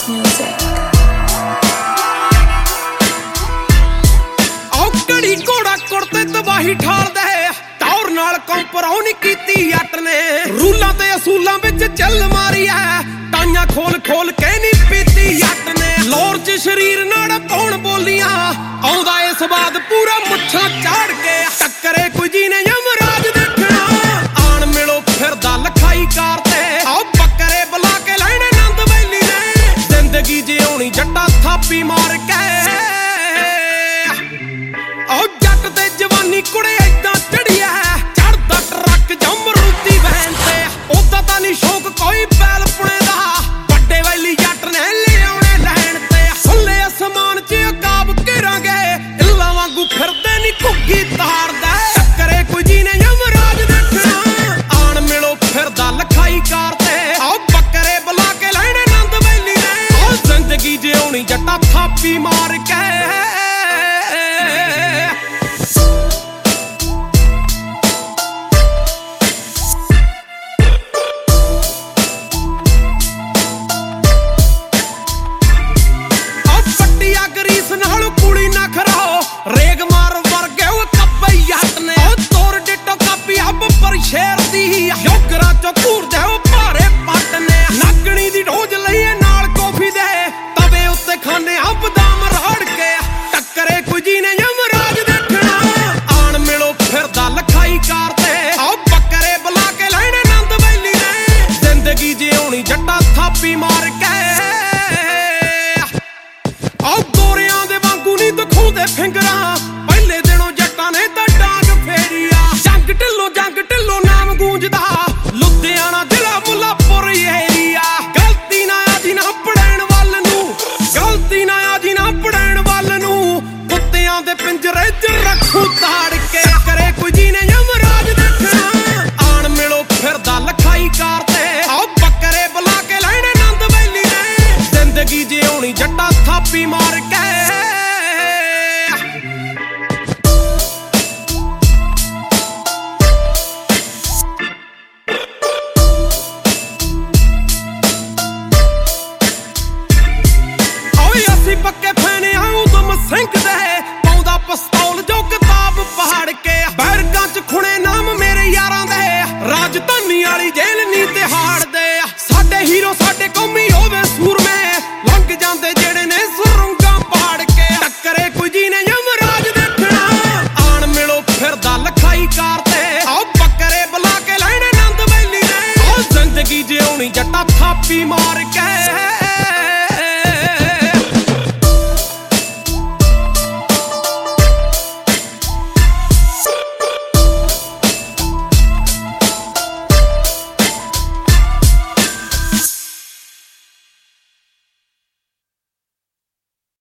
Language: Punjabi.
music. ਔਕੜੀ ਘੋੜਾ ਕੁੜਤੇ ਤਬਾਹੀ ਠਾਲਦਾ ਹੈ ਟੌਰ ਨਾਲ ਕੰਪਰਾਉ ਨਹੀਂ ਕੀਤੀ ਜੱਟ ਨੇ ਰੂਲਾਂ ਤੇ ਅਸੂਲਾਂ ਵਿੱਚ ਚੱਲ ਮਾਰੀ ਐ ਟਾਈਆਂ ਖੋਲ ਖੋਲ ਕੇ ਨਹੀਂ ਪੀਤੀ ਜੱਟ ਨੇ ਲੋਰ 'ਚ ਸਰੀਰ ਨਾਲ ਪਾਉਣ ਬੋਲੀਆਂ ਆਉਂਦਾ ਏ ਸਵਾਦ ਪੂਰਾ ਮੁੱਛਾਂ ਚਾੜ ਕੇ ਟੱਕਰੇ ਕੋਈ ਜੀ ਨੇ ਯਮਰਾਜ ਦੇਖਣਾ ਆਣ ਮਿਲੋ ਫਿਰਦਾ ਲਖਾਈ ਕਾਰ ਤੇ ਆਓ ਬੱਕਰੇ ਬੁਲਾ ਕੇ ਲੈਣੇ ਨੰਦ ਵੈਲੀ ਨੇ ਜ਼ਿੰਦਗੀ ਜਿਉਣੀ ਜੱਟਾ ਥਾਪੀ ਮਾਰ ਕੇ ਆਓ ਜੱਟ ਤੇ ਜਵਾਨੀ ਕੁੜੇ ਏਦਾਂ ਚੜੀਆ ਚੜਦਾ ਟਰੱਕ ਜਮਰੂਤੀ ਵੈਨ ਤੇ ਉਦਾਂ ਤਾਂ ਨਹੀਂ ਸ਼ੌਕ ਕੋਈ ਬੈਲ ਪੁਣੇ ਦਾ ਵੱਡੇ ਵੈਲੀ ਜੱਟ ਨੇ ਲਿਆਉਣੇ ਲੈਣ ਤੇ ਖੁੱਲੇ ਅਸਮਾਨ 'ਚ ਅਕਾਬ ਘੇਰਾਂਗੇ ਇੱਲਾਂ ਵਾਂਗੂ ਫਿਰਦੇ ਨਹੀਂ ਘੁੱਗੀ ਤਾਰਦਾ ਟੱਕਰੇ ਕੋਈ ਜੀ ਨੇ ਯਮਰਾਜ ਦੇਖਣਾ ਆਣ ਮਿਲੋ ਫਿਰਦਾ ਲਖਾਈ ਕਾਰ ਤੇ ਆਓ ਬੱਕਰੇ ਬੁਲਾ ਕੇ ਲੈਣੇ ਨੰਦ ਵੈਲੀ ਨੇ ਆਓ ਜ਼ਿੰਦਗੀ ਜਿਉਣੀ ਜੱਟਾ ਥਾਪੀ ਮਾਰ ਕੇ ਕੁੜੀ ਨਾ ਖਰਾਓ ਰੇਗ ਮਾਰ ਵਰਗੇ ਉਹ ਕੱਬੇ ਜੱਟ ਨੇ ਉਹ ਤੋਰ ਡਿੱਟੋ ਕਾਪੀ ਅੱਬ ਪਰ ਸ਼ੇਰ ਦੀ ਯੋਗਰਾ ਚੋਂ ਘੂਰਦੇ ਉਹ ਭਾਰੇ ਪੱਟ ਨੇ ਨਾਗਣੀ ਦੀ ਢੋਜ ਲਈਏ ਨਾਲ ਕੌਫੀ ਦੇ ਤਵੇ ਉੱਤੇ ਖਾਣੇ ਆ ਬਦਾਮ ਰੜ ਕੇ ਟੱਕਰੇ ਕੋਈ ਜੀ ਨੇ ਯਮਰਾਜ ਦੇਖਣਾ ਆਣ ਮਿਲੋ ਫਿਰਦਾ ਲਖਾਈ ਕਾਰ ਤੇ ਆਓ ਬੱਕਰੇ ਬੁਲਾ ਕੇ ਲੈਣੇ ਨੰਦ ਵੈਲੀ ਨੇ ਜ਼ਿੰਦਗੀ ਜਿਉਣੀ ਜੱਟਾ ਥਾਪੀ ਮਾਰ ਕੇ ਆਓ ਗੋਰਿਆਂ ਦੇ ਵਾਂਗੂ ਨਹੀਂ ਦਿਖਾਉਂਦੇ ਫਿੰਗਰਾਂ ਪਹਿਲੇ ਦਿਨੋਂ ਜੱਟਾਂ ਨੇ ਤਾਂ ਡਾਂਗ ਫੇਰੀਆ ਜੰਗ ਢਿੱਲੋਂ ਨਾਮ ਗੂੰਜਦਾ ਲੁਧਿਆਣਾ ਜ਼ਿਲ੍ਹਾ ਮੁੱਲਾਪੁਰ ਏਰੀਆ ਗਲਤੀ ਨਾ ਆ ਜੀ ਨਾ ਪੜੈਣ ਵੱਲ ਨੂੰ ਗਲਤੀ ਨਾ ਆ ਜੀ ਨਾ ਪੜੈਣ ਵੱਲ ਨੂੰ ਕੁੱਤਿਆਂ ਦੇ ਪਿੰਜਰੇ 'ਚ ਰੱਖੂ ਤਾੜ ਕੇ ਕਰੇ ਕੋਈ ਜੀ ਨੇ ਯਮਰਾਜ ਦੇਖਣਾ ਆਣ ਮਿਲੋ ਫਿਰਦਾ ਲਖਾਈ ਕਾਰ ਤੇ ਆਓ ਬੱਕਰੇ ਬੁਲਾ ਕੇ ਲੈਣੇ ਨੰਦ ਵੈਲੀ ਨੇ ਜ਼ਿੰਦਗੀ ਜਿਉਣੀ ਜੱਟਾ ਥਾਪੀ ਮਾਰ ਕੇ ਅਸੀਂ ਪੱਕੇ ਫੈਨੇ ਉਦਮ ਸਿੰਘ ਦੇ ਪਾਉਂਦਾ ਪਿਸਤੌਲ ਜੋ ਕਿਤਾਬ ਪਹਾੜ ਕੇ ਬੈਰਕਾਂ 'ਚ ਖੁਣੇ ਨਾਮ ਮੇਰੇ ਯਾਰਾਂ ਦੇ ਰਾਜਧਾਨੀ ਵਾਲੀ ਜੇਲ੍ਹ ਨੀ ਤਿਹਾੜ ਦੇ ਸਾਡੇ ਹੀਰੋ ਸਾਡੇ ਕੌਮੀ ਹੋਵੇ ਸੂਰਮੇ ਲੰਘ ਜਾਂਦੇ ਜਿਹੜੇ ਨੇ ਸੁਰੰਗਾਂ ਪਾੜ ਕੇ ਟੱਕਰੇ ਕੋਈ ਜੀ ਨੇ ਯਮਰਾਜ ਦੇਖਣਾ ਆਣ ਮਿਲੋ ਫਿਰਦਾ ਲਖਾਈ ਕਾਰ ਤੇ ਆਓ ਬੱਕਰੇ ਬੁਲਾ ਕੇ ਲੈਣੇ ਨੰਦ ਵੈਲੀ ਨੇ ਆਓ ਜ਼ਿੰਦਗੀ ਜਿਉਣੀ ਜੱਟਾ ਥਾਪੀ ਮਾਰ ਕੇ